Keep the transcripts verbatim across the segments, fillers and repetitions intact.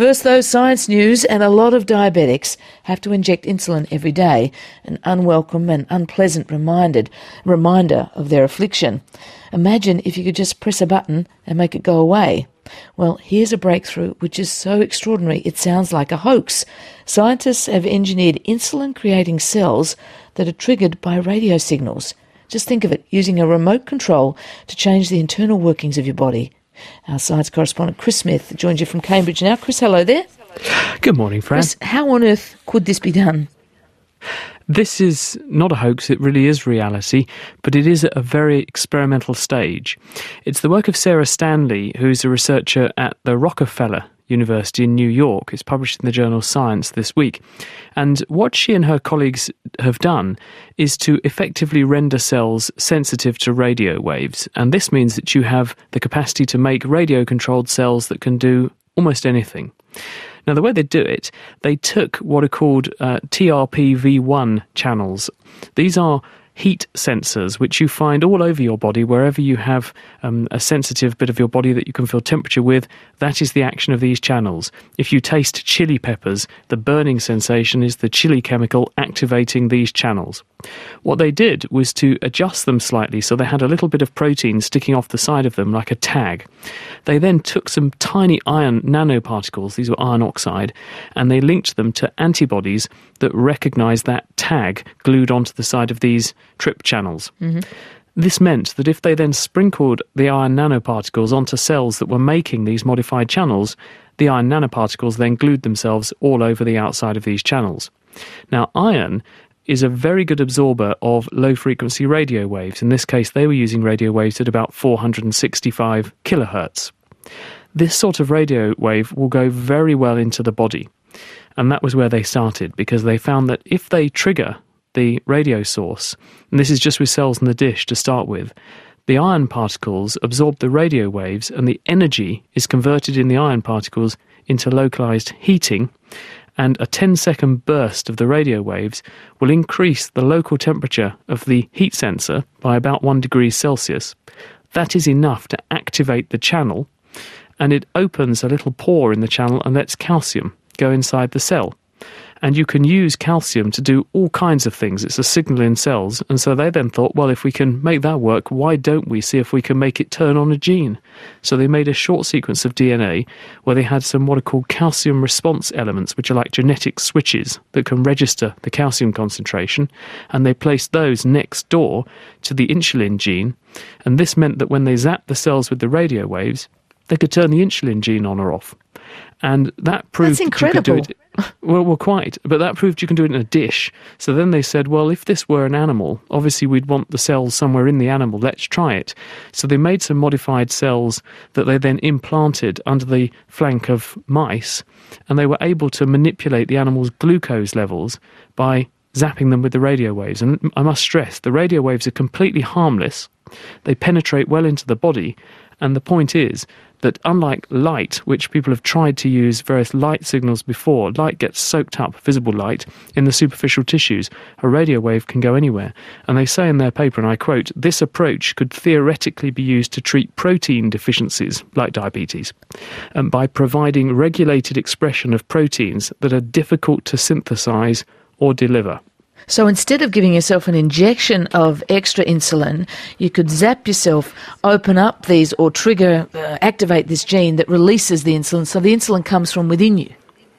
First, though, science news, and a lot of diabetics have to inject insulin every day, an unwelcome and unpleasant reminded, reminder of their affliction. Imagine if you could just press a button and make it go away. Well, here's a breakthrough which is so extraordinary it sounds like a hoax. Scientists have engineered insulin-creating cells that are triggered by radio signals. Just think of it, using a remote control to change the internal workings of your body. Our science correspondent Chris Smith joins you from Cambridge now. Chris, hello there. Good morning, Fran. Chris, how on earth could this be done? This is not a hoax, it really is reality, but it is at a very experimental stage. It's the work of Sarah Stanley, who's a researcher at the Rockefeller University in New York. It's published in the journal Science this week. And what she and her colleagues have done is to effectively render cells sensitive to radio waves. And this means that you have the capacity to make radio-controlled cells that can do almost anything. Now, the way they do it, they took what are called uh, T R P V one channels. These are heat sensors, which you find all over your body. Wherever you have um, a sensitive bit of your body that you can feel temperature with, that is the action of these channels. If you taste chili peppers, the burning sensation is the chili chemical activating these channels. What they did was to adjust them slightly so they had a little bit of protein sticking off the side of them like a tag. They then took some tiny iron nanoparticles, these were iron oxide, and they linked them to antibodies that recognise that tag glued onto the side of these trip channels. Mm-hmm. This meant that if they then sprinkled the iron nanoparticles onto cells that were making these modified channels, the iron nanoparticles then glued themselves all over the outside of these channels. Now, iron is a very good absorber of low-frequency radio waves. In this case, they were using radio waves at about four hundred sixty-five kilohertz. This sort of radio wave will go very well into the body. And that was where they started, because they found that if they trigger the radio source, and this is just with cells in the dish to start with, the iron particles absorb the radio waves and the energy is converted in the iron particles into localized heating, and a ten-second burst of the radio waves will increase the local temperature of the heat sensor by about one degree Celsius. That is enough to activate the channel, and it opens a little pore in the channel and lets calcium go inside the cell. And you can use calcium to do all kinds of things. It's a signal in cells. And so they then thought, well, if we can make that work, why don't we see if we can make it turn on a gene? So they made a short sequence of D N A where they had some what are called calcium response elements, which are like genetic switches that can register the calcium concentration. And they placed those next door to the insulin gene. And this meant that when they zapped the cells with the radio waves, they could turn the insulin gene on or off. And that proved That's incredible. That you could do it, well, well, quite. But that proved you can do it in a dish. So then they said, well, if this were an animal, obviously we'd want the cells somewhere in the animal. Let's try it. So they made some modified cells that they then implanted under the flank of mice, and they were able to manipulate the animal's glucose levels by zapping them with the radio waves. And I must stress, the radio waves are completely harmless. They penetrate well into the body. And the point is that unlike light, which people have tried to use various light signals before, light gets soaked up, visible light, in the superficial tissues. A radio wave can go anywhere. And they say in their paper, and I quote, "This approach could theoretically be used to treat protein deficiencies, like diabetes, um, by providing regulated expression of proteins that are difficult to synthesize or deliver." So instead of giving yourself an injection of extra insulin, you could zap yourself, open up these or trigger, uh, activate this gene that releases the insulin, so the insulin comes from within you.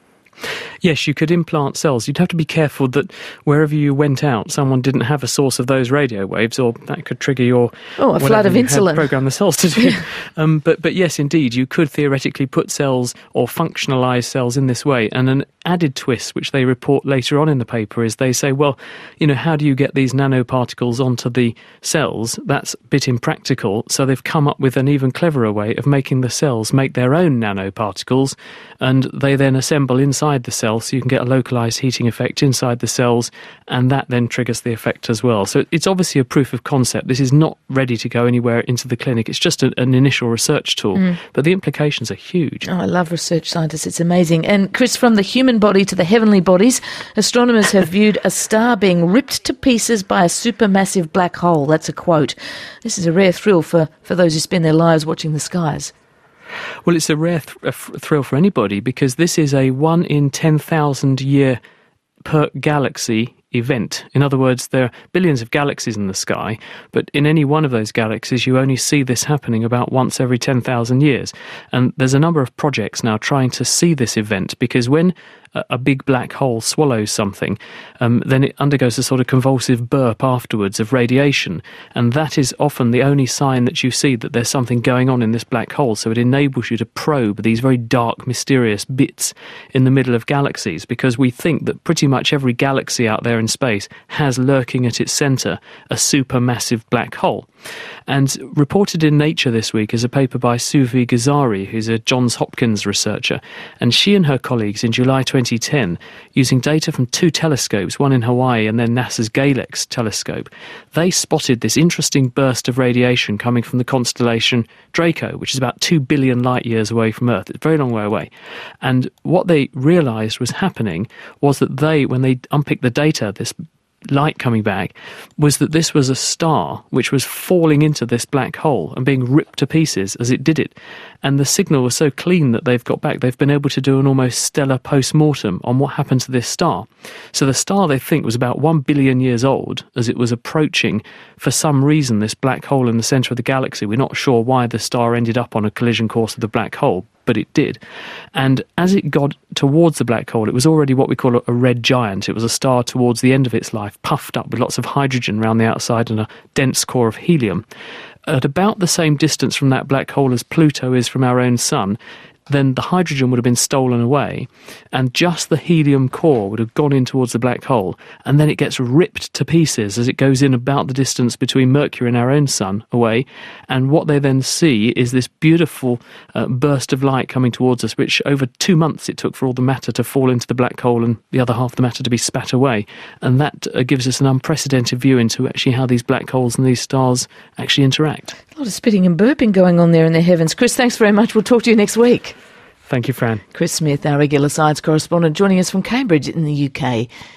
Yes, you could implant cells. You'd have to be careful that wherever you went out, someone didn't have a source of those radio waves, or that could trigger your oh, a flood of insulin. Program the cells to do. um, but but yes, indeed, you could theoretically put cells or functionalise cells in this way. And an added twist, which they report later on in the paper, is they say, well, you know, how do you get these nanoparticles onto the cells? That's a bit impractical. So they've come up with an even cleverer way of making the cells make their own nanoparticles, and they then assemble inside the cell, so you can get a localized heating effect inside the cells, and that then triggers the effect as well. So it's obviously a proof of concept. This is not ready to go anywhere into the clinic. It's just a, an initial research tool, mm. but the implications are huge. Oh, I love research scientists. It's amazing. And Chris, from the human body to the heavenly bodies, astronomers have viewed a star being ripped to pieces by a supermassive black hole. That's a quote. This is a rare thrill for, for those who spend their lives watching the skies. Well, it's a rare th- a f- thrill for anybody, because this is a one in ten thousand year per galaxy event. In other words, there are billions of galaxies in the sky, but in any one of those galaxies you only see this happening about once every ten thousand years. And there's a number of projects now trying to see this event, because when a big black hole swallows something, um, then it undergoes a sort of convulsive burp afterwards of radiation, and that is often the only sign that you see that there's something going on in this black hole. So it enables you to probe these very dark, mysterious bits in the middle of galaxies, because we think that pretty much every galaxy out there in space has lurking at its centre a supermassive black hole. And reported in Nature this week is a paper by Suvi Ghazari, who's a Johns Hopkins researcher, and she and her colleagues in July twenty ten, using data from two telescopes, one in Hawaii and then NASA's Galex telescope, they spotted this interesting burst of radiation coming from the constellation Draco, which is about two billion light years away from Earth. It's a very long way away. And what they realised was happening was that they, when they unpicked the data, this light coming back, was that this was a star which was falling into this black hole and being ripped to pieces as it did it. And the signal was so clean that they've got back, they've been able to do an almost stellar post-mortem on what happened to this star. So the star, they think, was about one billion years old as it was approaching, for some reason, this black hole in the centre of the galaxy. We're not sure why the star ended up on a collision course with the black hole, but it did. And as it got towards the black hole, it was already what we call a red giant. It was a star towards the end of its life, puffed up with lots of hydrogen around the outside and a dense core of helium. At about the same distance from that black hole as Pluto is from our own sun, then the hydrogen would have been stolen away, and just the helium core would have gone in towards the black hole, and then it gets ripped to pieces as it goes in about the distance between Mercury and our own sun away. And what they then see is this beautiful uh, burst of light coming towards us, which over two months it took for all the matter to fall into the black hole and the other half of the matter to be spat away. And that uh, gives us an unprecedented view into actually how these black holes and these stars actually interact. A lot of spitting and burping going on there in the heavens. Chris, thanks very much. We'll talk to you next week. Thank you, Fran. Chris Smith, our regular science correspondent, joining us from Cambridge in the U K.